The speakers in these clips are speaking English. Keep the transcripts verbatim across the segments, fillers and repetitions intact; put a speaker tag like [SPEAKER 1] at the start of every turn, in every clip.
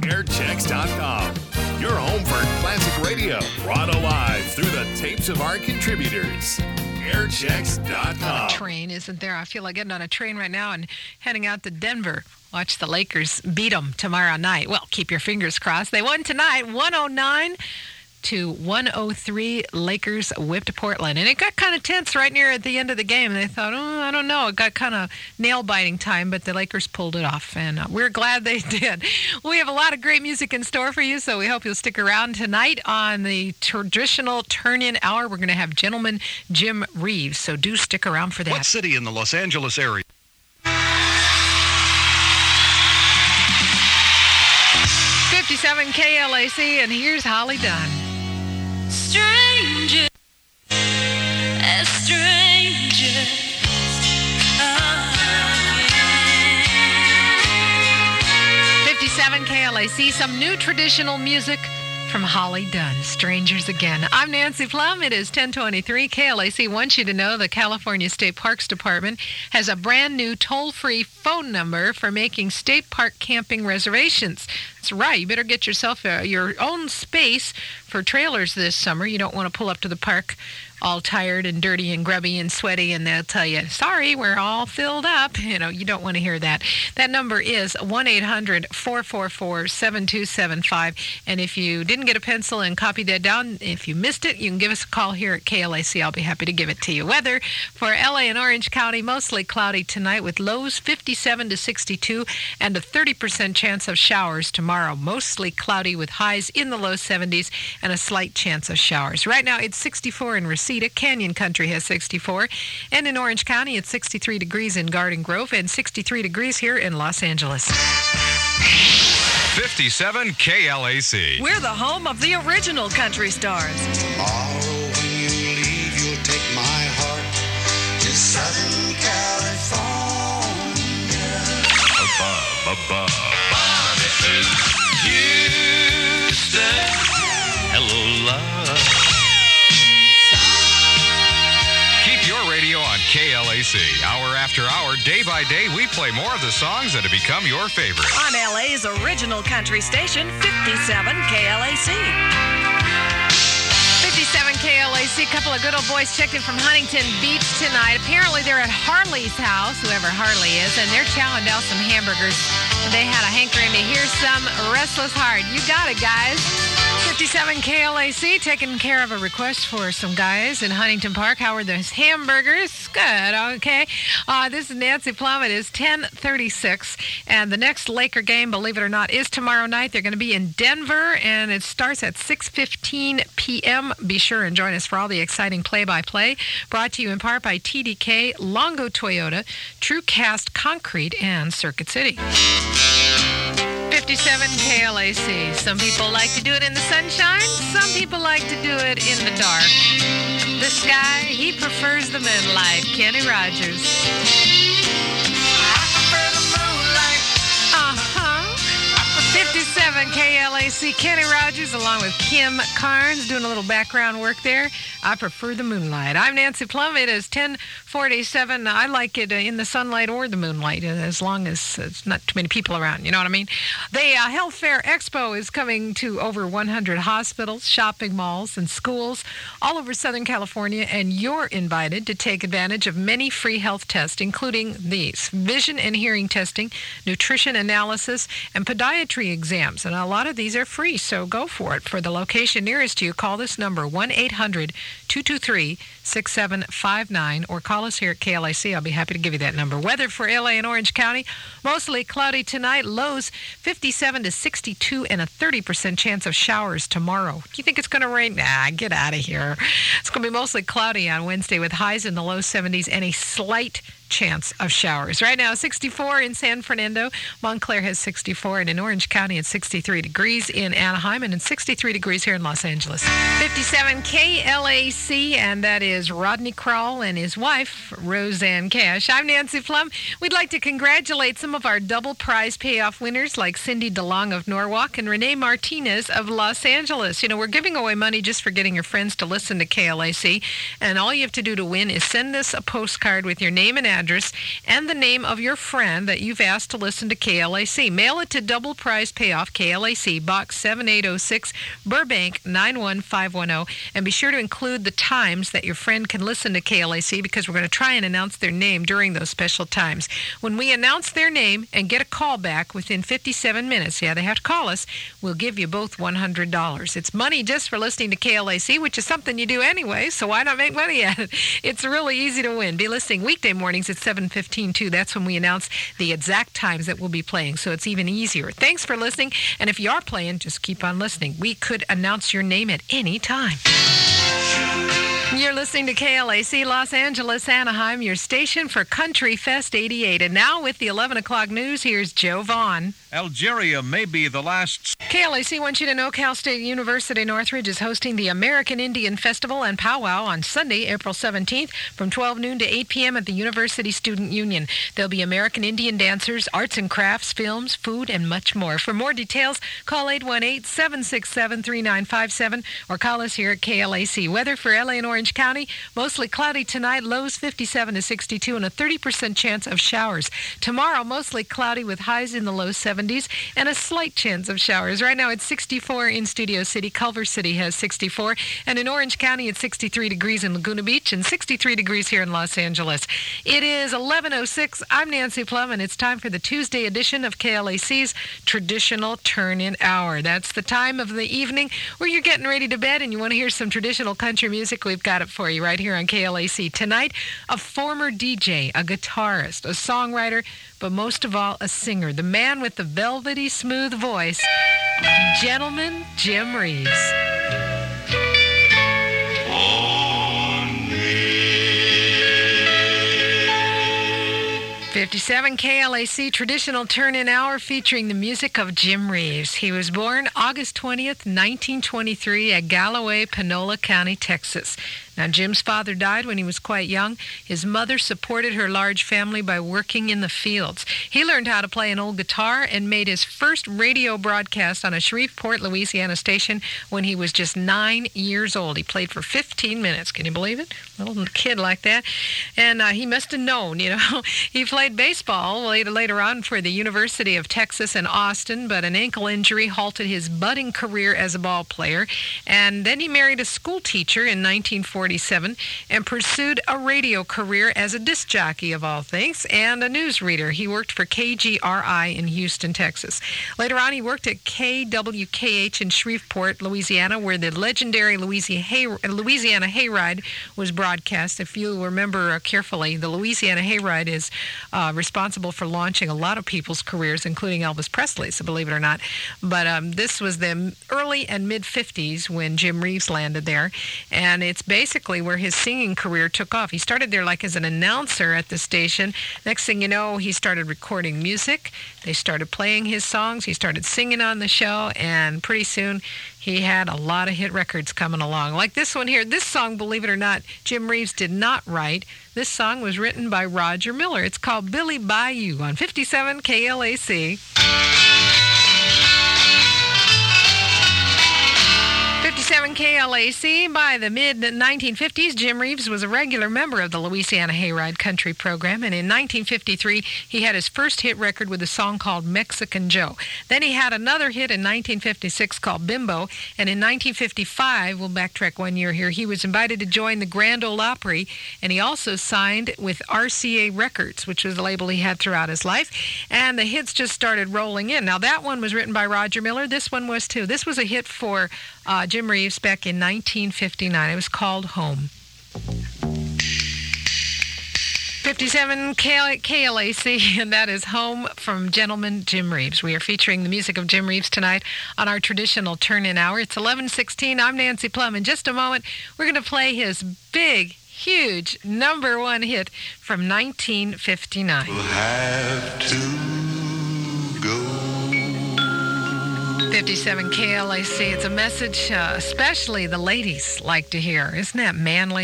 [SPEAKER 1] airchecks dot com. Your home for classic radio, brought alive through the tapes of our contributors. airchecks dot com.
[SPEAKER 2] A train, isn't there? I feel like getting on a train right now and heading out to Denver. Watch the Lakers beat them tomorrow night. Well, keep your fingers crossed. They won tonight, one oh nine to one oh three. Lakers whipped Portland. And it got kind of tense right near at the end of the game. They thought, oh, I don't know. It got kind of nail-biting time, but the Lakers pulled it off. And uh, we're glad they did. We have a lot of great music in store for you, so we hope you'll stick around. Tonight on the traditional turn-in hour, we're going to have Gentleman Jim Reeves. So do stick around for that.
[SPEAKER 3] What city in the Los Angeles area?
[SPEAKER 2] fifty-seven K L A C, and here's Holly Dunn.
[SPEAKER 4] Stranger, a stranger.
[SPEAKER 2] fifty-seven K L A C, some new traditional music from Holly Dunn, Strangers Again. I'm Nancy Plum. It is ten twenty-three. K L A C wants you to know the California State Parks Department has a brand new toll-free phone number for making state park camping reservations. That's right. You better get yourself a, your own space for trailers this summer. You don't want to pull up to the park all tired and dirty and grubby and sweaty, and they'll tell you, sorry, we're all filled up. You know, you don't want to hear that. That number is one eight hundred four four four seven two seven five. And if you didn't get a pencil and copy that down, if you missed it, you can give us a call here at K L A C. I'll be happy to give it to you. Weather for L A and Orange County, mostly cloudy tonight with lows fifty-seven to sixty-two and a thirty percent chance of showers tomorrow. Mostly cloudy with highs in the low seventies and a slight chance of showers. Right now, it's sixty-four in Reseda. Canyon Country has sixty-four. And in Orange County, it's sixty-three degrees in Garden Grove and sixty-three degrees here in Los Angeles.
[SPEAKER 3] fifty-seven K L A C.
[SPEAKER 4] We're the home of the original country stars.
[SPEAKER 5] Tomorrow when you leave, you'll take my heart to Southern California.
[SPEAKER 3] Above, above.
[SPEAKER 5] Houston, hello, love.
[SPEAKER 3] Keep your radio on K L A C. Hour after hour, day by day, we play more of the songs that have become your favorite.
[SPEAKER 4] On L A's original country station, fifty-seven K L A C.
[SPEAKER 2] fifty-seven K L A C, a couple of good old boys checked in from Huntington Beach tonight. Apparently they're at Harley's house, whoever Harley is, and they're chowing down some hamburgers. And they had a hankering to hear some Restless Heart. You got it, guys. fifty-seven K L A C taking care of a request for some guys in Huntington Park. How are those hamburgers? Good, okay. Uh, this is Nancy Plum. It is ten thirty-six, and the next Laker game, believe it or not, is tomorrow night. They're going to be in Denver, and it starts at six fifteen p.m. Be sure and join us for all the exciting play-by-play. Brought to you in part by T D K, Longo Toyota, True Cast Concrete, and Circuit City. fifty-seven K L A C. Some people like to do it in the sunshine. Some people like to do it in the dark. The sky, he prefers the moonlight. Kenny Rogers.
[SPEAKER 5] I prefer the moonlight.
[SPEAKER 2] Uh-huh. fifty-seven K L A C. Kenny Rogers along with Kim Carnes doing a little background work there. I prefer the moonlight. I'm Nancy Plum. It is ten forty-seven. I like it in the sunlight or the moonlight, as long as it's not too many people around. You know what I mean? The uh, Health Fair Expo is coming to over one hundred hospitals, shopping malls, and schools all over Southern California, and you're invited to take advantage of many free health tests, including these: vision and hearing testing, nutrition analysis, and podiatry exams. And a lot of these are free, so go for it. For the location nearest you, call this number, one eight hundred two two three six seven five nine, or call us here at K L A C. I'll be happy to give you that number. Weather for L A and Orange County, mostly cloudy tonight, lows fifty-seven to sixty-two, and a thirty percent chance of showers tomorrow. Do you think it's going to rain? Nah, get out of here. It's going to be mostly cloudy on Wednesday with highs in the low seventies and a slight chance of showers. Right now, sixty-four in San Fernando. Montclair has sixty-four, and in Orange County, it's sixty-three degrees in Anaheim, and it's sixty-three degrees here in Los Angeles. fifty-seven K L A C, and that is Rodney Crowell and his wife, Roseanne Cash. I'm Nancy Plum. We'd like to congratulate some of our double prize payoff winners like Cindy DeLong of Norwalk and Renee Martinez of Los Angeles. You know, we're giving away money just for getting your friends to listen to K L A C, and all you have to do to win is send us a postcard with your name and address, and the name of your friend that you've asked to listen to K L A C. Mail it to Double Prize Payoff, K L A C, Box seven eight oh six, Burbank nine one five one oh. And be sure to include the times that your friend can listen to K L A C, because we're going to try and announce their name during those special times. When we announce their name and get a call back within fifty-seven minutes, yeah, they have to call us, we'll give you both one hundred dollars. It's money just for listening to K L A C, which is something you do anyway, so why not make money at it? It's really easy to win. Be listening weekday mornings at seven fifteen, too. That's when we announce the exact times that we'll be playing, so it's even easier. Thanks for listening, and if you are playing, just keep on listening. We could announce your name at any time. You're listening to K L A C Los Angeles, Anaheim, your station for Country Fest eighty-eight. And now with the eleven o'clock news, here's Joe Vaughn.
[SPEAKER 6] Algeria may be the last...
[SPEAKER 2] K L A C wants you to know Cal State University Northridge is hosting the American Indian Festival and Powwow on Sunday, April seventeenth, from twelve noon to eight p.m. at the University Student Union. There'll be American Indian dancers, arts and crafts, films, food, and much more. For more details, call eight one eight, seven six seven, three nine five seven or call us here at K L A C. Weather for L A and Orange County, mostly cloudy tonight, lows fifty-seven to sixty-two, and a thirty percent chance of showers. Tomorrow, mostly cloudy with highs in the low seventies and a slight chance of showers. Right now, it's sixty-four in Studio City. Culver City has sixty-four, and in Orange County, it's sixty-three degrees in Laguna Beach and sixty-three degrees here in Los Angeles. It is eleven oh six. I'm Nancy Plum, and it's time for the Tuesday edition of K L A C's Traditional Turn-In Hour. That's the time of the evening where you're getting ready to bed and you want to hear some traditional country music. We've got it for you right here on K L A C. Tonight, a former D J, a guitarist, a songwriter, but most of all, a singer. The man with the velvety smooth voice, Gentleman Jim Reeves. fifty-seven K L A C Traditional Turn-In Hour featuring the music of Jim Reeves. He was born August twentieth, nineteen twenty-three at Galloway, Panola County, Texas. Now, Jim's father died when he was quite young. His mother supported her large family by working in the fields. He learned how to play an old guitar and made his first radio broadcast on a Shreveport, Louisiana station when he was just nine years old. He played for fifteen minutes. Can you believe it? A little kid like that. And uh, he must have known, you know. He played baseball later, later on for the University of Texas in Austin, but an ankle injury halted his budding career as a ball player. And then he married a school teacher in nineteen forty-seven and pursued a radio career as a disc jockey, of all things, and a newsreader. He worked for K G R I in Houston, Texas. Later on, he worked at K W K H in Shreveport, Louisiana, where the legendary Louisiana, Hay- Louisiana Hayride was broadcast. If you remember uh, carefully, the Louisiana Hayride is uh, responsible for launching a lot of people's careers, including Elvis Presley's, believe it or not. But um, this was the early and mid-fifties when Jim Reeves landed there, and it's basically where his singing career took off. He started there like as an announcer at the station. Next thing you know, he started recording music. They started playing his songs. He started singing on the show, and pretty soon he had a lot of hit records coming along. Like this one here. This song, believe it or not, Jim Reeves did not write. This song was written by Roger Miller. It's called Billy Bayou on fifty-seven K L A C. fifty-seven K L A C. By the mid nineteen fifties, Jim Reeves was a regular member of the Louisiana Hayride Country program, and in nineteen fifty-three, he had his first hit record with a song called Mexican Joe. Then he had another hit in nineteen fifty-six called Bimbo, and in nineteen fifty-five, we'll backtrack one year here, he was invited to join the Grand Ole Opry, and he also signed with R C A Records, which was the label he had throughout his life, and the hits just started rolling in. Now, that one was written by Roger Miller. This one was, too. This was a hit for uh, Jim Reeves back in nineteen fifty-nine. It was called Home. fifty-seven K L A C, and that is Home from Gentleman Jim Reeves. We are featuring the music of Jim Reeves tonight on our traditional turn-in hour. It's eleven sixteen. I'm Nancy Plum. In just a moment, we're going to play his big, huge number one hit from nineteen fifty-nine.
[SPEAKER 5] We'll have to go.
[SPEAKER 2] fifty-seven K L A C. It's a message uh, especially the ladies like to hear. Isn't that manly?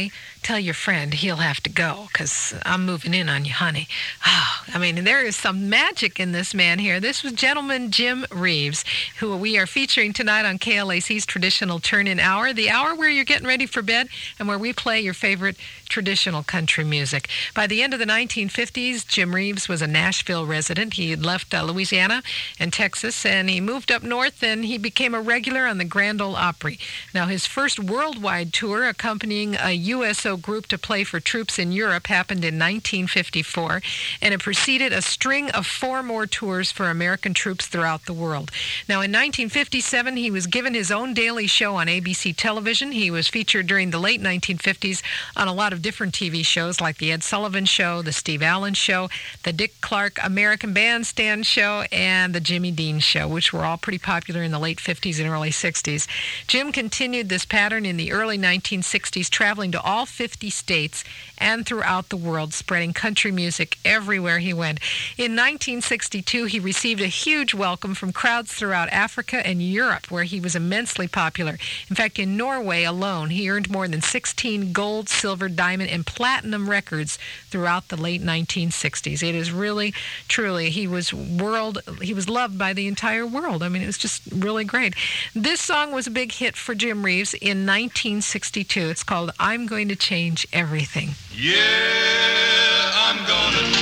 [SPEAKER 2] tell your friend he'll have to go because I'm moving in on you, honey. Oh, I mean, there is some magic in this man here. This was gentleman Jim Reeves, who we are featuring tonight on K L A C's Traditional Turn-In Hour, the hour where you're getting ready for bed and where we play your favorite traditional country music. By the end of the nineteen fifties, Jim Reeves was a Nashville resident. He had left uh, Louisiana and Texas, and he moved up north, and he became a regular on the Grand Ole Opry. Now, his first worldwide tour, accompanying a U S O group to play for troops in Europe, happened in nineteen fifty-four, and it preceded a string of four more tours for American troops throughout the world. Now, in nineteen fifty-seven, he was given his own daily show on A B C television. He was featured during the late nineteen fifties on a lot of different T V shows like The Ed Sullivan Show, The Steve Allen Show, The Dick Clark American Bandstand Show, and The Jimmy Dean Show, which were all pretty popular in the late fifties and early sixties. Jim continued this pattern in the early nineteen sixties, traveling to all fifty states and throughout the world, spreading country music everywhere he went. In nineteen sixty-two, he received a huge welcome from crowds throughout Africa and Europe, where he was immensely popular. In fact, in Norway alone, he earned more than sixteen gold, silver, diamond, and platinum records throughout the late nineteen sixties. It is really, truly, he was world, he was loved by the entire world. I mean, it was just really great. This song was a big hit for Jim Reeves in nineteen sixty-two. It's called I'm Going to Change Everything.
[SPEAKER 5] Yeah, I'm gonna.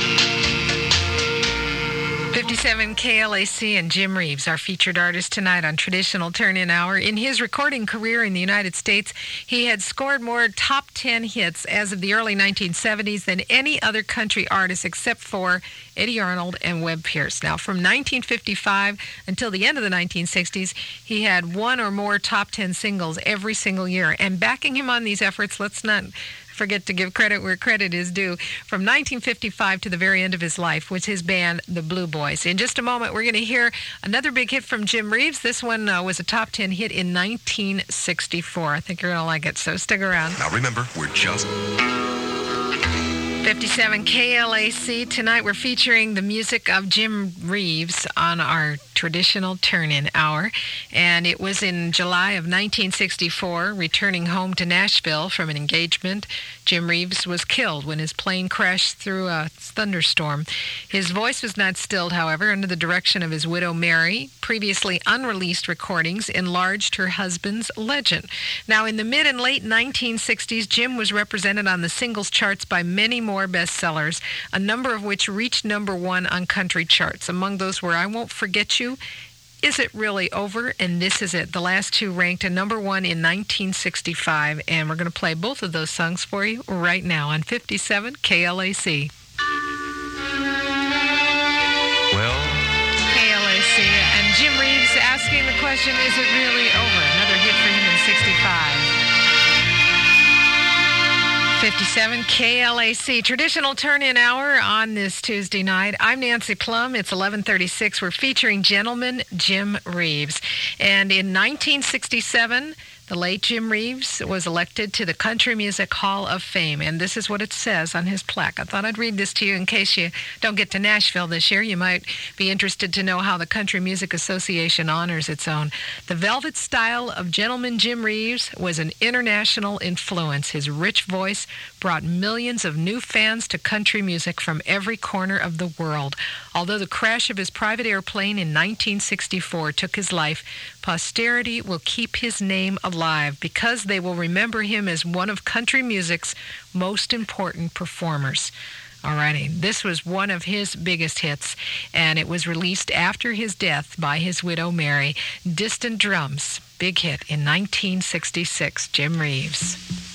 [SPEAKER 2] fifty-seven K L A C and Jim Reeves, our featured artist tonight on Traditional Turn-In Hour. In his recording career in the United States, he had scored more top ten hits as of the early nineteen seventies than any other country artist except for Eddie Arnold and Webb Pierce. Now, from nineteen fifty-five until the end of the nineteen sixties, he had one or more top ten singles every single year. And backing him on these efforts, let's not forget to give credit where credit is due, from nineteen fifty-five to the very end of his life was his band, the Blue Boys. In just a moment, we're going to hear another big hit from Jim Reeves. This one uh, was a top ten hit in nineteen sixty-four. I think you're going to like it, so stick around.
[SPEAKER 1] Now remember, we're just...
[SPEAKER 2] fifty-seven K L A C. Tonight we're featuring the music of Jim Reeves on our Traditional Turn-In Hour. And it was in July of nineteen sixty-four, returning home to Nashville from an engagement, Jim Reeves was killed when his plane crashed through a thunderstorm. His voice was not stilled, however, under the direction of his widow, Mary. Previously unreleased recordings enlarged her husband's legend. Now, in the mid and late nineteen sixties, Jim was represented on the singles charts by many more bestsellers, a number of which reached number one on country charts. Among those were I Won't Forget You, Is It Really Over, and This Is It. The last two ranked a number one in nineteen sixty-five, and we're going to play both of those songs for you right now on fifty-seven K L A C.
[SPEAKER 3] Well,
[SPEAKER 2] K L A C, and Jim Reeves asking the question, is it really over? Another hit for him in sixty-five. fifty-seven K L A C, Traditional Turn-In Hour on this Tuesday night. I'm Nancy Plum. It's eleven thirty-six. We're featuring gentleman Jim Reeves. And in nineteen sixty-seven, the late Jim Reeves was elected to the Country Music Hall of Fame, and this is what it says on his plaque. I thought I'd read this to you in case you don't get to Nashville this year. You might be interested to know how the Country Music Association honors its own. The velvet style of gentleman Jim Reeves was an international influence. His rich voice brought millions of new fans to country music from every corner of the world. Although the crash of his private airplane in nineteen sixty-four took his life, posterity will keep his name alive because they will remember him as one of country music's most important performers. Alrighty, this was one of his biggest hits, and it was released after his death by his widow, Mary. Distant Drums, big hit in nineteen sixty-six, Jim Reeves.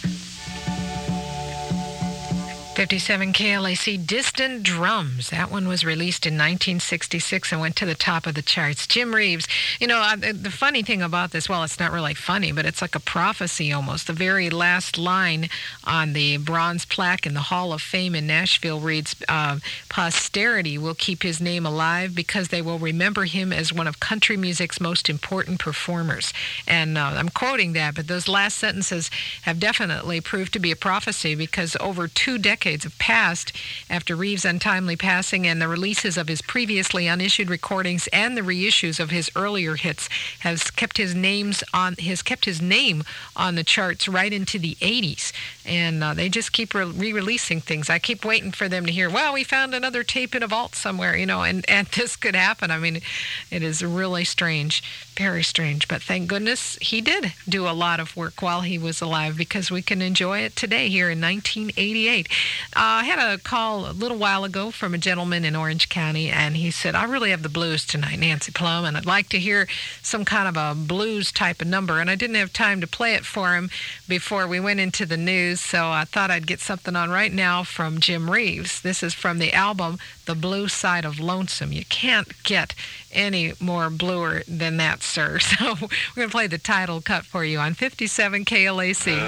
[SPEAKER 2] fifty-seven K L A C, Distant Drums. That one was released in nineteen sixty-six and went to the top of the charts. Jim Reeves, you know, uh, the funny thing about this, well, it's not really funny, but it's like a prophecy almost. The very last line on the bronze plaque in the Hall of Fame in Nashville reads, uh, posterity will keep his name alive because they will remember him as one of country music's most important performers. And uh, I'm quoting that, but those last sentences have definitely proved to be a prophecy because over two decades decades have passed after Reeves' untimely passing, and the releases of his previously unissued recordings and the reissues of his earlier hits has kept his names on has kept his name on the charts right into the eighties. And uh, they just keep re-releasing things. I keep waiting for them to hear, well, we found another tape in a vault somewhere, you know, and, and this could happen. I mean, it is really strange, very strange. But thank goodness he did do a lot of work while he was alive, because we can enjoy it today here in nineteen eighty-eight. Uh, I had a call a little while ago from a gentleman in Orange County, and he said, I really have the blues tonight, Nancy Plum, and I'd like to hear some kind of a blues type of number. And I didn't have time to play it for him before we went into the news, so I thought I'd get something on right now from Jim Reeves. This is from the album The Blue Side of Lonesome. You can't get any more bluer than that, sir. So we're going to play the title cut for you on fifty-seven K L A C.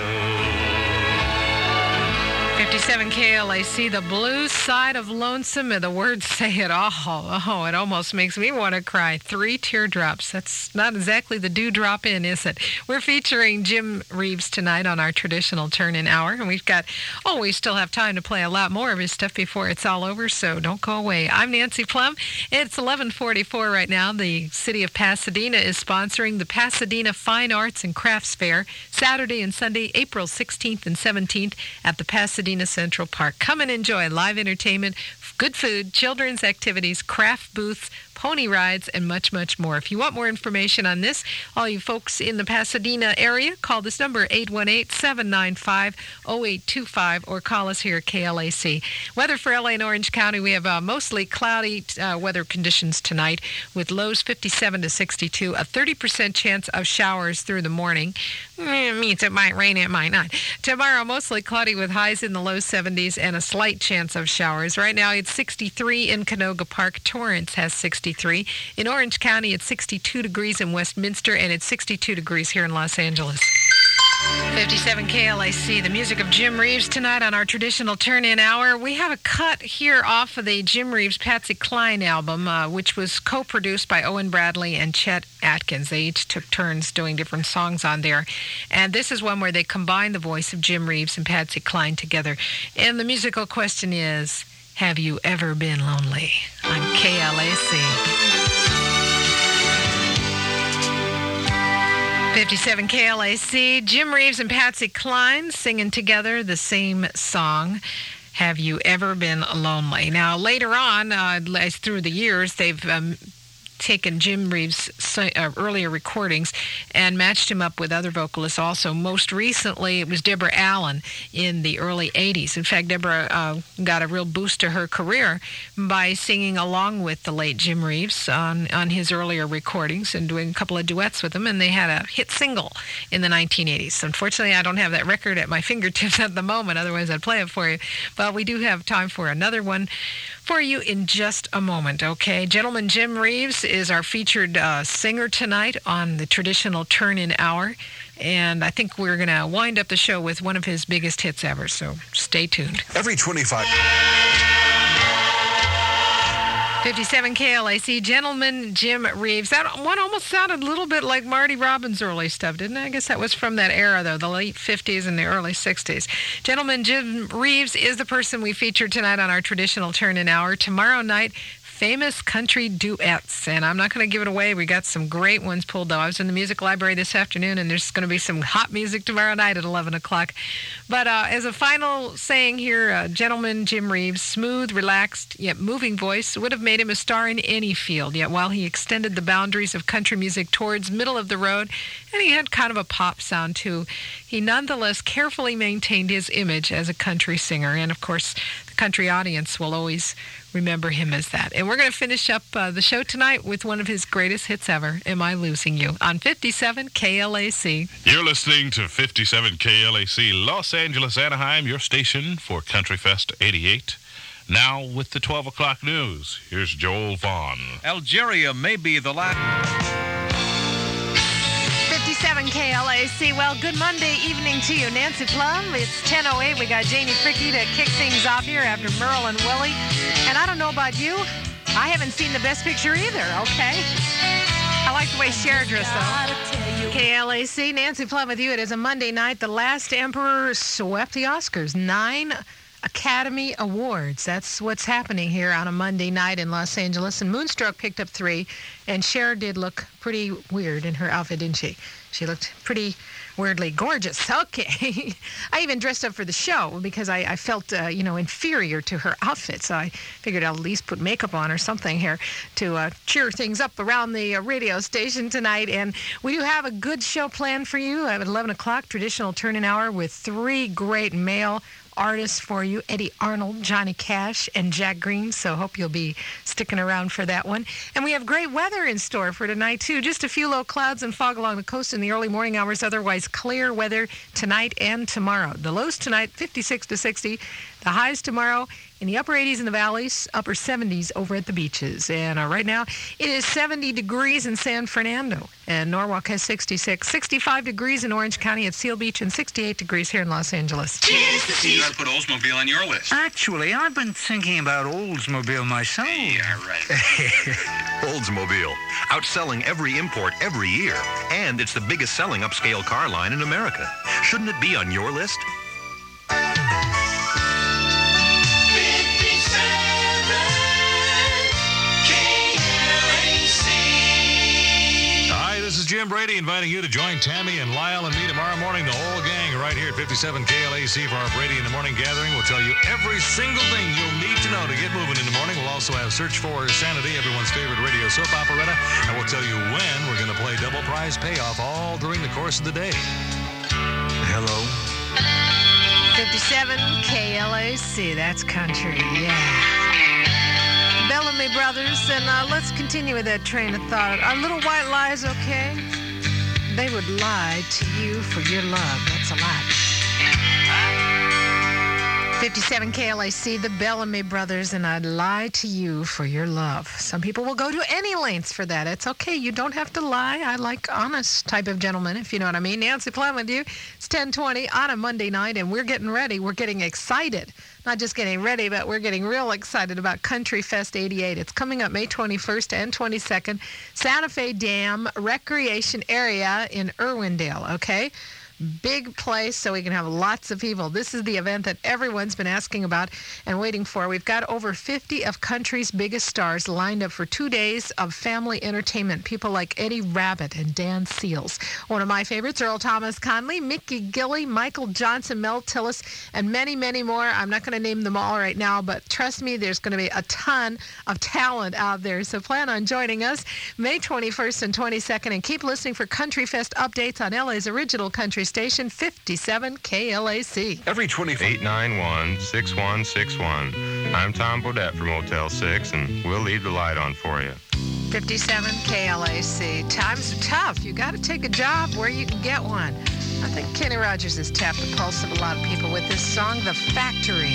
[SPEAKER 2] fifty-seven K L A C, The Blue Side of Lonesome, and the words say it all. Oh, it almost makes me want to cry. Three teardrops. That's not exactly the dewdrop in, is it? We're featuring Jim Reeves tonight on our traditional turn-in hour, and we've got, oh, we still have time to play a lot more of his stuff before it's all over, so don't go away. I'm Nancy Plum. It's eleven forty-four right now. The city of Pasadena is sponsoring the Pasadena Fine Arts and Crafts Fair Saturday and Sunday, April sixteenth and seventeenth at the Pasadena Central Park. Come and enjoy live entertainment, good food, children's activities, craft booths, pony rides, and much, much more. If you want more information on this, all you folks in the Pasadena area, call this number, eight one eight, seven nine five, zero eight two five, or call us here at K L A C. Weather for L A and Orange County, we have uh, mostly cloudy uh, weather conditions tonight with lows fifty-seven to sixty-two, a thirty percent chance of showers through the morning. It means it might rain, it might not. Tomorrow, mostly cloudy with highs in the low seventies and a slight chance of showers. Right now, it's sixty-three in Canoga Park. Torrance has sixty-three. In Orange County, it's sixty-two degrees in Westminster, and it's sixty-two degrees here in Los Angeles. fifty-seven K L A C, the music of Jim Reeves tonight on our traditional turn-in hour. We have a cut here off of the Jim Reeves Patsy Cline album, uh, which was co-produced by Owen Bradley and Chet Atkins. They each took turns doing different songs on there. And this is one where they combined the voice of Jim Reeves and Patsy Cline together. And the musical question is, have you ever been lonely? On K L A C. fifty-seven K L A C, Jim Reeves and Patsy Cline singing together the same song, Have You Ever Been Lonely? Now, later on, uh, through the years, they've um, taken Jim Reeves' uh, earlier recordings and matched him up with other vocalists also. Most recently, it was Deborah Allen in the early eighties. In fact, Deborah uh, got a real boost to her career by singing along with the late Jim Reeves on, on his earlier recordings and doing a couple of duets with him, and they had a hit single in the nineteen eighties. Unfortunately, I don't have that record at my fingertips at the moment, otherwise I'd play it for you. But we do have time for another one for you in just a moment, okay? Gentleman Jim Reeves is our featured uh, singer tonight on the traditional turn-in hour, and I think we're going to wind up the show with one of his biggest hits ever, so stay tuned.
[SPEAKER 1] Every twenty-five...
[SPEAKER 2] fifty-seven K L A C, Gentleman Jim Reeves. That one almost sounded a little bit like Marty Robbins' early stuff, didn't it? I guess that was from that era, though, the late fifties and the early sixties. Gentleman Jim Reeves is the person we featured tonight on our traditional turn-in hour. Tomorrow night, famous country duets, and I'm not going to give it away. We got some great ones pulled, though. I was in the music library this afternoon, and there's going to be some hot music tomorrow night at eleven o'clock. But uh, as a final saying here, uh, Gentleman Jim Reeves, smooth, relaxed, yet moving voice would have made him a star in any field. Yet while he extended the boundaries of country music towards middle of the road, and he had kind of a pop sound too, he nonetheless carefully maintained his image as a country singer. And of course, the country audience will always remember him as that. And we're going to finish up uh, the show tonight with one of his greatest hits ever, Am I Losing You? On fifty-seven K L A C.
[SPEAKER 7] You're listening to fifty-seven K L A C, Los Angeles, Anaheim, your station for Country Fest eighty-eight. Now with the twelve o'clock news, here's Joel Vaughn.
[SPEAKER 6] Algeria may be the last...
[SPEAKER 2] fifty-seven K L A C. Well, good Monday evening to you, Nancy Plum. It's ten oh eight. We got Janie Fricke to kick things off here after Merle and Willie. And I don't know about you, I haven't seen the best picture either, okay? I like the way Cher dressed, though. K L A C, Nancy Plum with you. It is a Monday night. The Last Emperor swept the Oscars. Nine Academy Awards. That's what's happening here on a Monday night in Los Angeles. And Moonstruck picked up three, and Cher did look pretty weird in her outfit, didn't she? She looked pretty weirdly gorgeous. Okay. I even dressed up for the show because I, I felt, uh, you know, inferior to her outfit. So I figured I'll at least put makeup on or something here to uh, cheer things up around the uh, radio station tonight. And we do have a good show planned for you at eleven o'clock, traditional turn-in hour with three great male artists for you, Eddie Arnold, Johnny Cash, and Jack Green. So hope you'll be sticking around for that one. And we have great weather in store for tonight, too. Just a few low clouds and fog along the coast in the early morning hours. Otherwise, clear weather tonight and tomorrow. The lows tonight, fifty-six to sixty. The highs tomorrow in the upper eighties in the valleys, upper seventies over at the beaches. And uh, right now, it is seventy degrees in San Fernando. And Norwalk has sixty-six. sixty-five degrees in Orange County at Seal Beach, and sixty-eight degrees here in Los Angeles.
[SPEAKER 8] You got to put Oldsmobile on your list.
[SPEAKER 9] Actually, I've been thinking about Oldsmobile myself.
[SPEAKER 8] Yeah, right.
[SPEAKER 10] Oldsmobile, outselling every import every year. And it's the biggest selling upscale car line in America. Shouldn't it be on your list?
[SPEAKER 3] This is Jim Brady inviting you to join Tammy and Lyle and me tomorrow morning, the whole gang right here at fifty-seven K L A C for our Brady in the Morning gathering. We'll tell you every single thing you'll need to know to get moving in the morning. We'll also have Search for Sanity, everyone's favorite radio soap operetta, and we'll tell you when we're going to play double prize payoff all during the course of the day.
[SPEAKER 9] Hello?
[SPEAKER 2] fifty-seven K L A C, that's country, yeah. Bellamy Brothers, and uh, let's continue with that train of thought. Are little white lies okay? They would lie to you for your love. That's a lot. fifty-seven K L A C, the Bellamy Brothers, and I'd lie to you for your love. Some people will go to any lengths for that. It's okay. You don't have to lie. I like honest type of gentleman, if you know what I mean. Nancy Plum with you. It's ten twenty on a Monday night, and we're getting ready. We're getting excited. Not just getting ready, but we're getting real excited about Country Fest eighty-eight. It's coming up May twenty-first and twenty-second. Santa Fe Dam Recreation Area in Irwindale, okay? Big place so we can have lots of people. This is the event that everyone's been asking about and waiting for. We've got over fifty of country's biggest stars lined up for two days of family entertainment. People like Eddie Rabbitt and Dan Seals. One of my favorites, Earl Thomas Conley, Mickey Gilley, Michael Johnson, Mel Tillis, and many, many more. I'm not going to name them all right now, but trust me, there's going to be a ton of talent out there. So plan on joining us May twenty-first and twenty-second, and keep listening for Country Fest updates on L A's original country station, fifty-seven K L A C.
[SPEAKER 10] Every twenty-four.
[SPEAKER 11] eight nine one, six one six one. I'm Tom Bodette from Motel six, and we'll leave the light on for you.
[SPEAKER 2] fifty-seven K L A C. Times are tough. You got to take a job where you can get one. I think Kenny Rogers has tapped the pulse of a lot of people with this song, The Factory.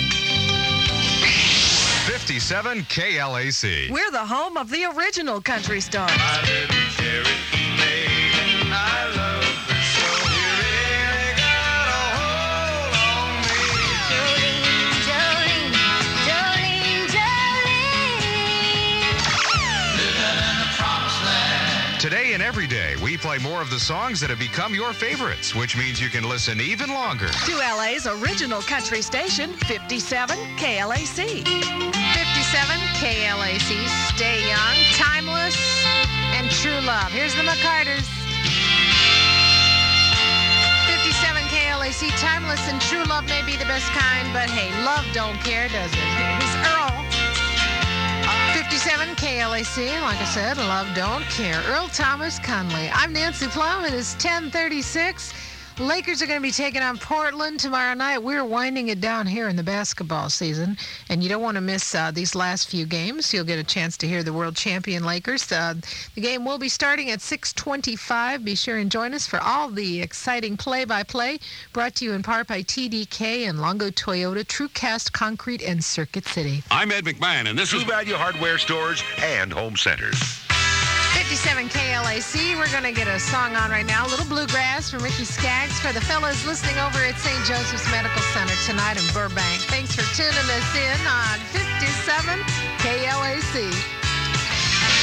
[SPEAKER 3] fifty-seven K L A C.
[SPEAKER 4] We're the home of the original country stars.
[SPEAKER 5] My baby Cherokee Lady, I love her so. You really got a hold on me.
[SPEAKER 12] Jolene, Jolene, Jolene, Jolene.
[SPEAKER 5] Living in the promised land.
[SPEAKER 3] Today and every day, we play more of the songs that have become your favorites, which means you can listen even longer.
[SPEAKER 4] To L A's original country station, fifty-seven K L A C.
[SPEAKER 2] fifty-seven K L A C. Stay young, timeless, and true love. Here's the McCarters. fifty-seven K L A C. Timeless and true love may be the best kind, but hey, love don't care, does it? Here's Earl. fifty-seven K L A C. Like I said, love don't care. Earl Thomas Conley. I'm Nancy Plum. It is ten thirty-six. Lakers are going to be taking on Portland tomorrow night. We're winding it down here in the basketball season, and you don't want to miss uh, these last few games. You'll get a chance to hear the world champion Lakers. Uh, the game will be starting at six twenty-five. Be sure and join us for all the exciting play-by-play, brought to you in part by T D K and Longo Toyota, TrueCast Concrete, and Circuit City.
[SPEAKER 13] I'm Ed McMahon, and this is
[SPEAKER 10] True Value Hardware Stores and Home Centers.
[SPEAKER 2] fifty-seven K L A C. We're going to get a song on right now. A little bluegrass from Ricky Skaggs for the fellas listening over at Saint Joseph's Medical Center tonight in Burbank. Thanks for tuning us in on fifty-seven K L A C.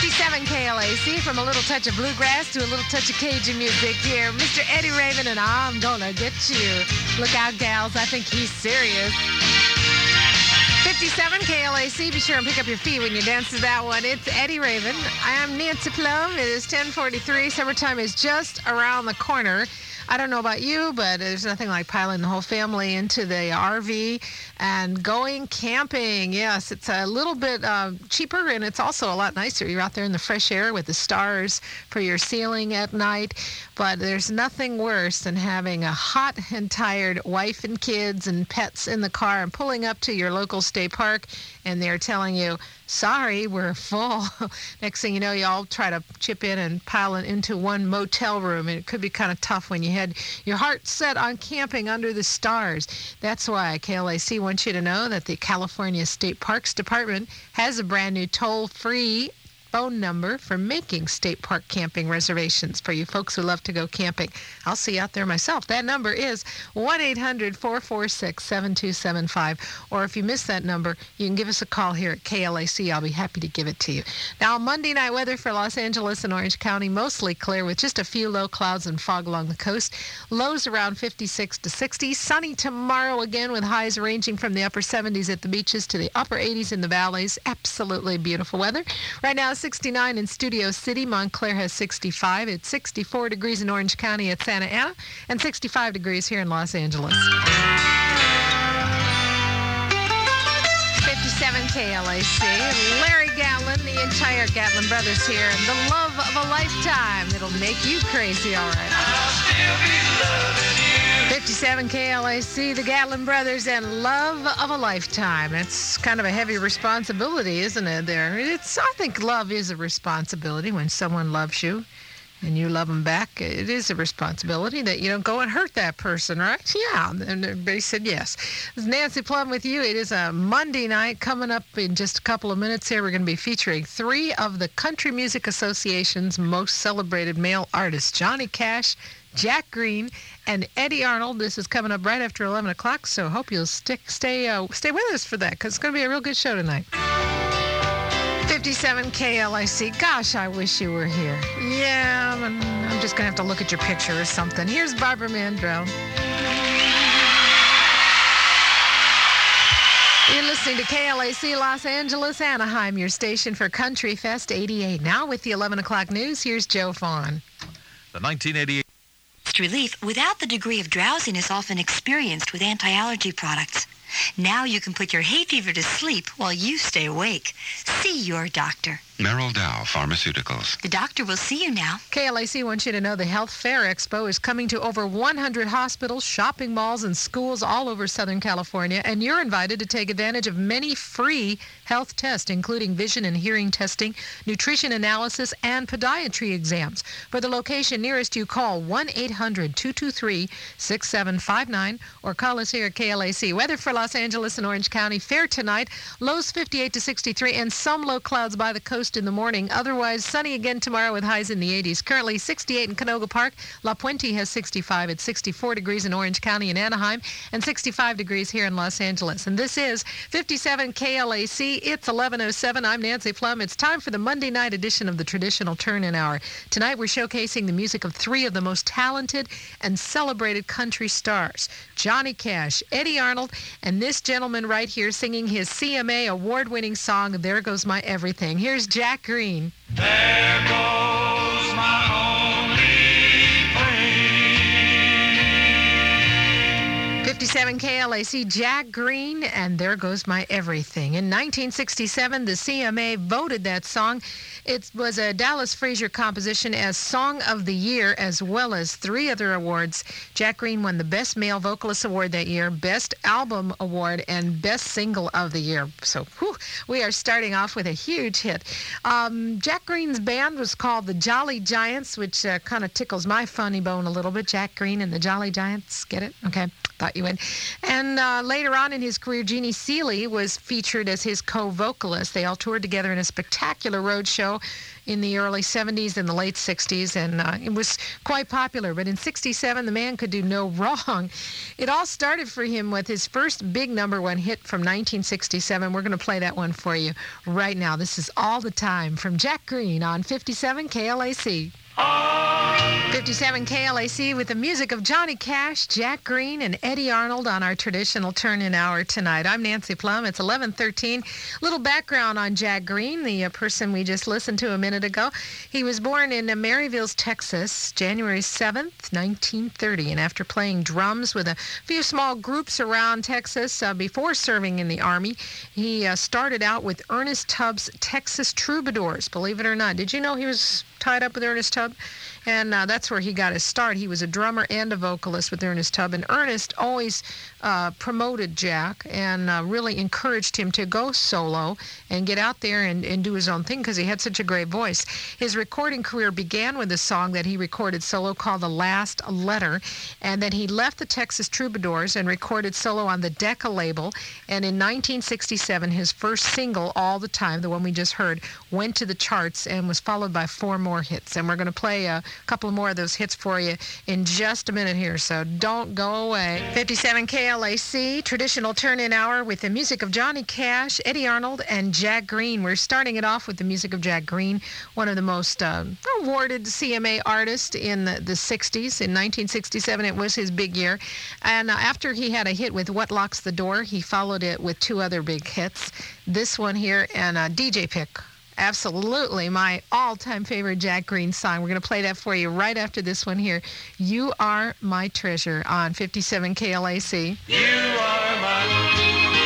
[SPEAKER 2] fifty-seven K L A C, from a little touch of bluegrass to a little touch of Cajun music here. Mister Eddie Raven and I'm Gonna Get You. Look out, gals. I think he's serious. fifty-seven K L A C. Be sure and pick up your feet when you dance to that one. It's Eddie Raven. I am Nancy Plum. It is ten forty-three. Summertime is just around the corner. I don't know about you, but there's nothing like piling the whole family into the R V and going camping. Yes, it's a little bit uh, cheaper, and it's also a lot nicer. You're out there in the fresh air with the stars for your ceiling at night. But there's nothing worse than having a hot and tired wife and kids and pets in the car and pulling up to your local state park, and they're telling you, sorry, we're full. Next thing you know, you all try to chip in and pile it into one motel room, and it could be kind of tough when you had your heart set on camping under the stars. That's why K L A C wants you to know that the California State Parks Department has a brand new toll-free phone number for making state park camping reservations for you folks who love to go camping. I'll see you out there myself. That number is one eight hundred four four six seven two seven five. Or if you miss that number, you can give us a call here at K L A C. I'll be happy to give it to you. Now, Monday night weather for Los Angeles and Orange County, mostly clear with just a few low clouds and fog along the coast. Lows around fifty-six to sixty. Sunny tomorrow again with highs ranging from the upper seventies at the beaches to the upper eighties in the valleys. Absolutely beautiful weather. Right now, sixty-nine in Studio City. Montclair has sixty-five. It's sixty-four degrees in Orange County at Santa Ana and sixty-five degrees here in Los Angeles. fifty-seven K L A C. Larry Gatlin, the entire Gatlin Brothers here, and the love of a lifetime. It'll make you crazy, all right. fifty-seven K L A C, the Gatlin Brothers, and love of a lifetime. It's kind of a heavy responsibility, isn't it? There, it's. I think love is a responsibility when someone loves you and you love them back. It is a responsibility that you don't go and hurt that person, right? Yeah, and everybody said yes. This is Nancy Plum with you. It is a Monday night. Coming up in just a couple of minutes here, we're going to be featuring three of the Country Music Association's most celebrated male artists, Johnny Cash, Jack Green, and Eddie Arnold. This is coming up right after eleven o'clock, so hope you'll stick, stay, uh, stay with us for that, because it's going to be a real good show tonight. fifty-seven K L A C. Gosh, I wish you were here. Yeah, I'm, I'm just going to have to look at your picture or something. Here's Barbara Mandrell. You're listening to K L A C Los Angeles, Anaheim, your station for Country Fest eighty-eight. Now with the eleven o'clock news, here's Joe Fawn.
[SPEAKER 13] The nineteen eighty-eight relief without the degree of drowsiness often experienced with anti-allergy products. Now you can put your hay fever to sleep while you stay awake. See your doctor.
[SPEAKER 14] Merrill Dow Pharmaceuticals.
[SPEAKER 13] The doctor will see you now.
[SPEAKER 2] K L A C wants you to know the Health Fair Expo is coming to over one hundred hospitals, shopping malls, and schools all over Southern California, and you're invited to take advantage of many free health tests, including vision and hearing testing, nutrition analysis, and podiatry exams. For the location nearest you, call one eight hundred two two three six seven five nine or call us here at K L A C. Weather for Los Angeles and Orange County, fair tonight, lows fifty-eight to sixty-three, and some low clouds by the coast in the morning. Otherwise, sunny again tomorrow with highs in the eighties. Currently sixty-eight in Canoga Park. La Puente has sixty-five at sixty-four degrees in Orange County and Anaheim, and sixty-five degrees here in Los Angeles. And this is fifty-seven K L A C. It's eleven oh seven. I'm Nancy Plum. It's time for the Monday night edition of the traditional Turn-In Hour. Tonight, we're showcasing the music of three of the most talented and celebrated country stars: Johnny Cash, Eddie Arnold, and this gentleman right here singing his C M A award-winning song, There Goes My Everything. Here's Jack Green.
[SPEAKER 5] There goes my only thing.
[SPEAKER 2] fifty-seven K L A C, Jack Green, and There Goes My Everything. In nineteen sixty-seven, the C M A voted that song. It was a Dallas Frazier composition as Song of the Year, as well as three other awards. Jack Green won the Best Male Vocalist Award that year, Best Album Award, and Best Single of the Year. So, whew, we are starting off with a huge hit. Um, Jack Green's band was called the Jolly Giants, which uh, kind of tickles my funny bone a little bit. Jack Green and the Jolly Giants. Get it? Okay. Thought you would. And uh, later on in his career, Jeannie Seely was featured as his co-vocalist. They all toured together in a spectacular road show. in the early seventies and the late sixties, and uh, it was quite popular. But in sixty-seven, the man could do no wrong. It all started for him with his first big number one hit from nineteen sixty-seven. We're going to play that one for you right now. This is All the Time from Jack Green on fifty-seven K L A C. fifty-seven K L A C with the music of Johnny Cash, Jack Green, and Eddie Arnold on our traditional turn-in hour tonight. I'm Nancy Plum. It's eleven thirteen. Little background on Jack Green, the uh, person we just listened to a minute ago. He was born in uh, Maryville, Texas, January seventh, nineteen thirty. And after playing drums with a few small groups around Texas uh, before serving in the Army, he uh, started out with Ernest Tubb's Texas Troubadours, believe it or not. Did you know he was tied up with Ernest Tubb? And uh, that's where he got his start. He was a drummer and a vocalist with Ernest Tubb. And Ernest always uh, promoted Jack and uh, really encouraged him to go solo and get out there and, and do his own thing because he had such a great voice. His recording career began with a song that he recorded solo called The Last Letter. And then he left the Texas Troubadours and recorded solo on the Decca label. And in nineteen sixty-seven, his first single, All the Time, the one we just heard, went to the charts and was followed by four more hits. And we're going to play a couple more of those hits for you in just a minute here, so don't go away. fifty-seven K L A C, traditional turn-in hour with the music of Johnny Cash, Eddie Arnold, and Jack Green. We're starting it off with the music of Jack Green, one of the most uh, awarded C M A artists in the, the sixties. In nineteen sixty-seven, it was his big year. And uh, after he had a hit with What Locks the Door, he followed it with two other big hits. This one here and uh, D J Pick. Absolutely my all-time favorite Jack Green song. We're going to play that for you right after this one here. You Are My Treasure on fifty-seven K L A C.
[SPEAKER 5] You are my...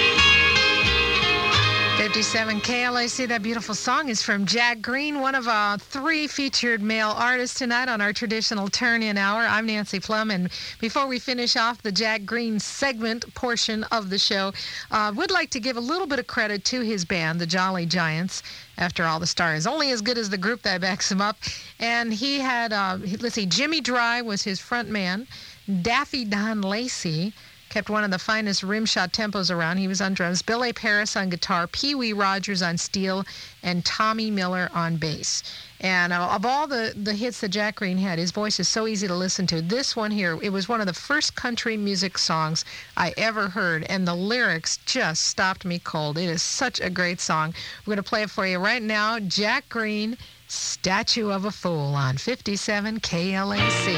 [SPEAKER 2] fifty-seven K L A C, that beautiful song is from Jack Green, one of uh, three featured male artists tonight on our traditional turn-in hour. I'm Nancy Plum, and before we finish off the Jack Green segment portion of the show, uh, would like to give a little bit of credit to his band, the Jolly Giants. After all, the star is only as good as the group that backs him up. And he had, uh, let's see, Jimmy Dry was his front man. Daffy Don Lacey kept one of the finest rimshot tempos around. He was on drums. Bill A. Paris on guitar, Pee Wee Rogers on steel, and Tommy Miller on bass. And uh, of all the, the hits that Jack Green had, his voice is so easy to listen to. This one here, it was one of the first country music songs I ever heard, and the lyrics just stopped me cold. It is such a great song. We're going to play it for you right now. Jack Green, Statue of a Fool on fifty-seven K L A C.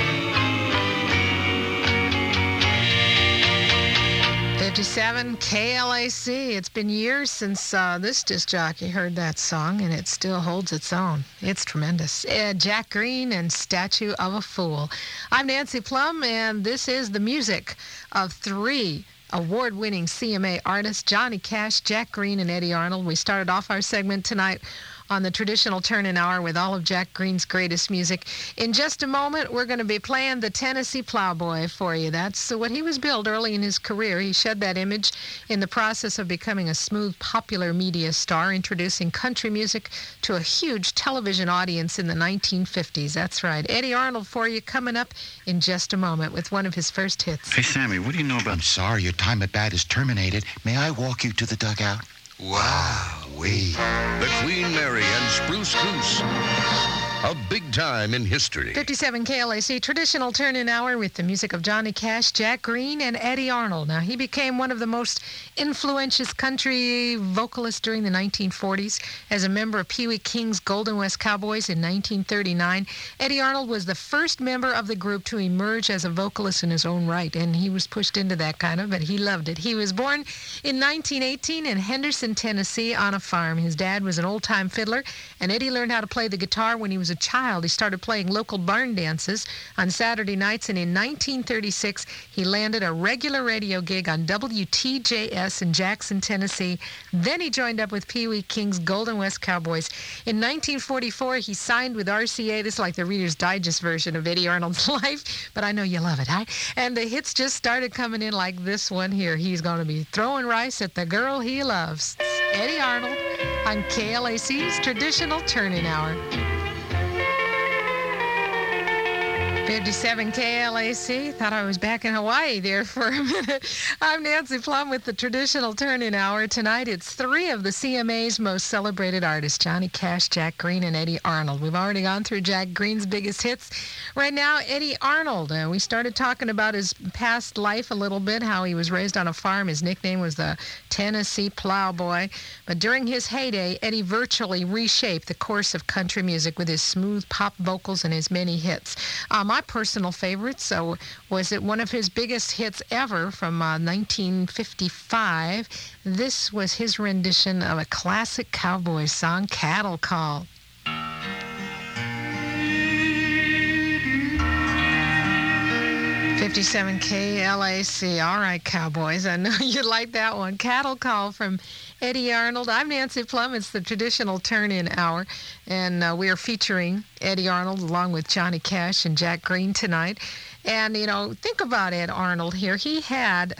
[SPEAKER 2] fifty-seven K L A C. It's been years since uh, this disc jockey heard that song, and it still holds its own. It's tremendous. Uh, Jack Green and Statue of a Fool. I'm Nancy Plum, and this is the music of three award-winning C M A artists, Johnny Cash, Jack Green, and Eddie Arnold. We started off our segment tonight on the traditional turn-in hour with all of Jack Green's greatest music. In just a moment, we're going to be playing the Tennessee Plowboy for you. That's what he was billed early in his career. He shed that image in the process of becoming a smooth, popular media star, introducing country music to a huge television audience in the nineteen fifties. That's right. Eddie Arnold for you coming up in just a moment with one of his first hits.
[SPEAKER 15] Hey, Sammy, what do you know about...
[SPEAKER 16] I'm sorry, your time at bat is terminated. May I walk you to the dugout? Wow-wee.
[SPEAKER 17] The Queen Mary and Spruce Goose. A big time in history.
[SPEAKER 2] fifty-seven K L A C, traditional turn-in hour with the music of Johnny Cash, Jack Green, and Eddie Arnold. Now, he became one of the most influential country vocalists during the nineteen forties. As a member of Pee Wee King's Golden West Cowboys in nineteen thirty-nine, Eddie Arnold was the first member of the group to emerge as a vocalist in his own right, and he was pushed into that kind of, but he loved it. He was born in nineteen eighteen in Henderson, Tennessee, on a farm. His dad was an old-time fiddler, and Eddie learned how to play the guitar when he was a child. He started playing local barn dances on Saturday nights, and in nineteen thirty-six, he landed a regular radio gig on W T J S in Jackson, Tennessee. Then he joined up with Pee Wee King's Golden West Cowboys. In nineteen forty-four, he signed with R C A. This is like the Reader's Digest version of Eddie Arnold's life, but I know you love it, huh? And the hits just started coming in like this one here. He's going to be throwing rice at the girl he loves. Eddie Arnold on K L A C's traditional turn-in hour. fifty-seven K L A C. Thought I was back in Hawaii there for a minute. I'm Nancy Plum with the traditional turn-in hour. Tonight, it's three of the C M A's most celebrated artists, Johnny Cash, Jack Green, and Eddie Arnold. We've already gone through Jack Green's biggest hits. Right now, Eddie Arnold. Uh, we started talking about his past life a little bit, how he was raised on a farm. His nickname was the Tennessee Plowboy. But during his heyday, Eddie virtually reshaped the course of country music with his smooth pop vocals and his many hits. Um, my personal favorite so was it one of his biggest hits ever from uh, nineteen fifty-five. This was his rendition of a classic cowboy song, Cattle Call. fifty-seven K L A C. All right, cowboys. I know you like that one. Cattle Call from Eddie Arnold. I'm Nancy Plum. It's the traditional turn-in hour, and uh, we are featuring Eddie Arnold along with Johnny Cash and Jack Green tonight. And, you know, think about Ed Arnold here. He had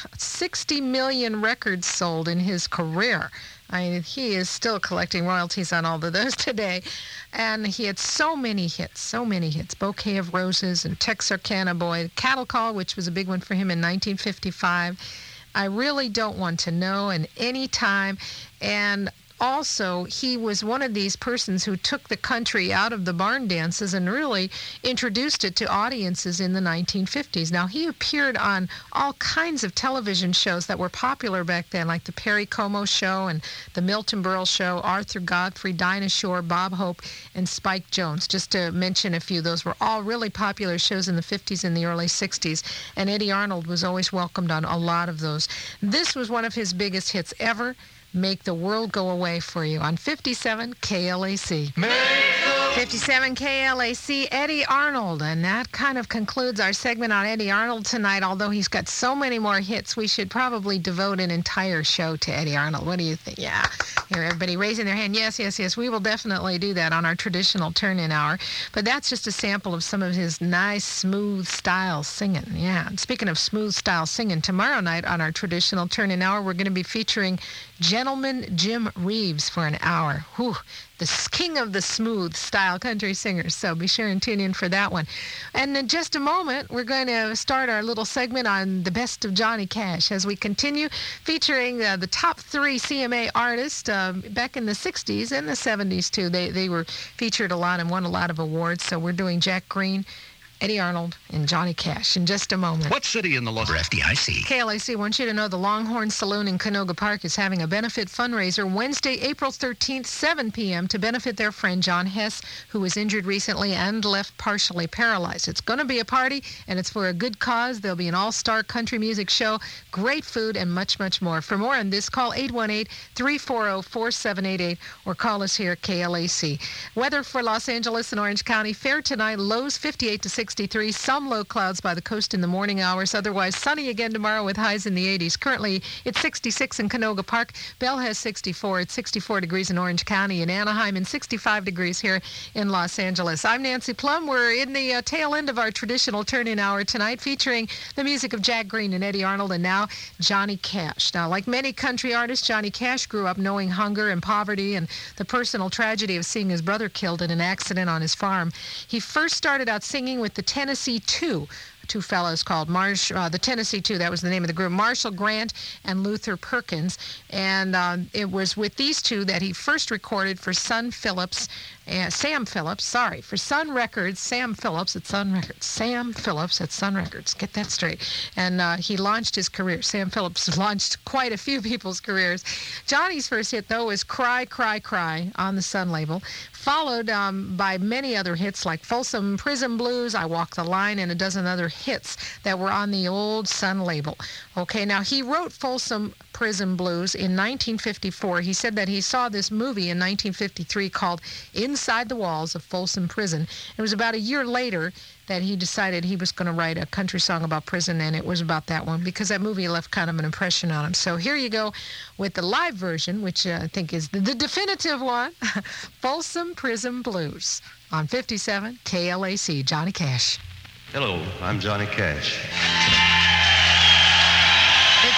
[SPEAKER 2] sixty million records sold in his career. I mean, he is still collecting royalties on all of those today. And he had so many hits, so many hits. Bouquet of Roses and Texarkana Boy, Cattle Call, which was a big one for him in nineteen fifty-five. I Really Don't Want to Know, and Anytime. And also, he was one of these persons who took the country out of the barn dances and really introduced it to audiences in the nineteen fifties. Now, he appeared on all kinds of television shows that were popular back then, like the Perry Como Show and the Milton Berle Show, Arthur Godfrey, Dinah Shore, Bob Hope, and Spike Jones, just to mention a few. Those were all really popular shows in the fifties and the early sixties, and Eddie Arnold was always welcomed on a lot of those. This was one of his biggest hits ever, Make the World Go Away for You, on fifty-seven K L A C. fifty-seven K L A C, Eddie Arnold. And that kind of concludes our segment on Eddie Arnold tonight. Although he's got so many more hits, we should probably devote an entire show to Eddie Arnold. What do you think? Yeah. Here, everybody raising their hand. Yes, yes, yes. We will definitely do that on our traditional turn-in hour. But that's just a sample of some of his nice, smooth style singing. Yeah. And speaking of smooth style singing, tomorrow night on our traditional turn-in hour, we're going to be featuring Gentleman Jim Reeves for an hour. Whew. The king of the smooth style country singers. So be sure and tune in for that one. And in just a moment, we're going to start our little segment on the best of Johnny Cash as we continue featuring uh, the top three C M A artists uh, back in the sixties and the seventies, too. They, they were featured a lot and won a lot of awards. So we're doing Jack Green, Eddie Arnold, and Johnny Cash in just a moment.
[SPEAKER 17] What city in the Los F D I C?
[SPEAKER 2] K L A C wants you to know the Longhorn Saloon in Canoga Park is having a benefit fundraiser Wednesday, April thirteenth, seven p.m. to benefit their friend John Hess, who was injured recently and left partially paralyzed. It's going to be a party, and it's for a good cause. There'll be an all-star country music show, great food, and much, much more. For more on this, call eight one eight, three four zero, four seven eight eight or call us here at K L A C. Weather for Los Angeles and Orange County. Fair tonight, lows fifty-eight to sixty-three. Some low clouds by the coast in the morning hours. Otherwise, sunny again tomorrow with highs in the eighties. Currently, it's sixty-six in Canoga Park. Bell has sixty-four. It's sixty-four degrees in Orange County and Anaheim, and sixty-five degrees here in Los Angeles. I'm Nancy Plum. We're in the uh, tail end of our traditional turn-in hour tonight, featuring the music of Jack Green and Eddie Arnold, and now Johnny Cash. Now, like many country artists, Johnny Cash grew up knowing hunger and poverty and the personal tragedy of seeing his brother killed in an accident on his farm. He first started out singing with the Tennessee Two, two fellows called Marsh, uh, the Tennessee Two, that was the name of the group, Marshall Grant and Luther Perkins. And uh, it was with these two that he first recorded for Sun Phillips, uh, Sam Phillips, sorry, for Sun Records, Sam Phillips at Sun Records, Sam Phillips at Sun Records, get that straight. And uh, he launched his career. Sam Phillips launched quite a few people's careers. Johnny's first hit, though, was Cry, Cry, Cry on the Sun label, followed um, by many other hits like Folsom Prison Blues, I Walk the Line, and a dozen other hits that were on the old Sun label. Okay, now he wrote Folsom Prison Blues in nineteen fifty-four. He said that he saw this movie in nineteen fifty-three called Inside the Walls of Folsom Prison. It was about a year later that he decided he was going to write a country song about prison, and it was about that one because that movie left kind of an impression on him. So here you go with the live version, which uh, I think is the, the definitive one, Folsom Prison Blues on fifty-seven K L A C. Johnny Cash.
[SPEAKER 15] Hello, I'm Johnny Cash.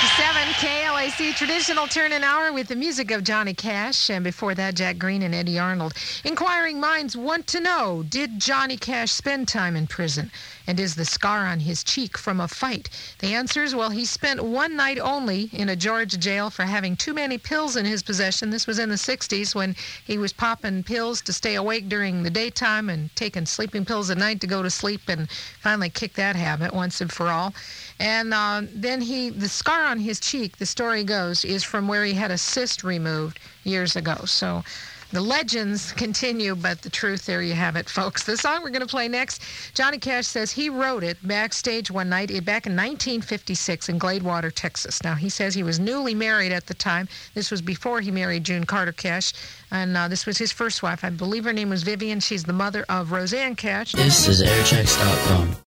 [SPEAKER 2] fifty-seven K L A C, traditional turn an hour with the music of Johnny Cash. And before that, Jack Green and Eddie Arnold. Inquiring minds want to know, did Johnny Cash spend time in prison? And is the scar on his cheek from a fight? The answer is, well, he spent one night only in a Georgia jail for having too many pills in his possession. This was in the sixties when he was popping pills to stay awake during the daytime and taking sleeping pills at night to go to sleep, and finally kicked that habit once and for all. And uh, then he, the scar on his cheek, the story goes, is from where he had a cyst removed years ago. So the legends continue, but the truth, there you have it, folks. The song we're going to play next, Johnny Cash says he wrote it backstage one night back in nineteen fifty-six in Gladewater, Texas. Now, he says he was newly married at the time. This was before he married June Carter Cash, and uh, this was his first wife. I believe her name was Vivian. She's the mother of Roseanne Cash.
[SPEAKER 15] This is airchecks dot com.